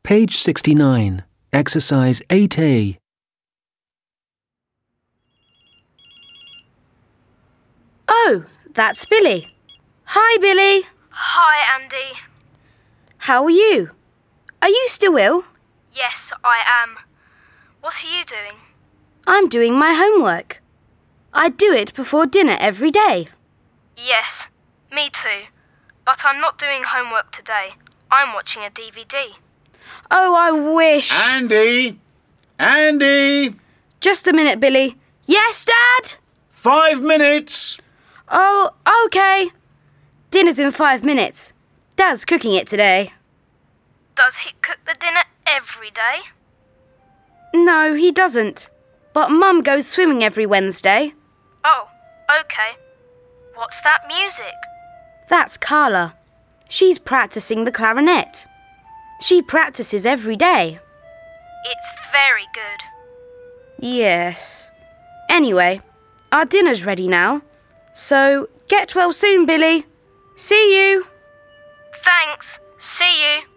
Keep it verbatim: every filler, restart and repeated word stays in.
Page sixty-nine, Exercise eight A. Oh, that's Billy. Hi, Billy. Hi, Andy. How are you? Are you still ill? Yes, I am. What are you doing? I'm doing my homework. I do it before dinner every day. Yes, me too. But I'm not doing homework today. I'm watching a D V D. Oh, I wish. Andy! Andy! Just a minute, Billy. Yes, Dad? Five minutes! Oh, OK. Dinner's in five minutes. Dad's cooking it today. Does he cook the dinner every day? No, he doesn't. But Mum goes swimming every Wednesday. Oh, OK. What's that music? That's Carla. She's practicing the clarinet. She practices every day. It's very good. Yes. Anyway, our dinner's ready now. So, get well soon, Billy. See you. Thanks. See you.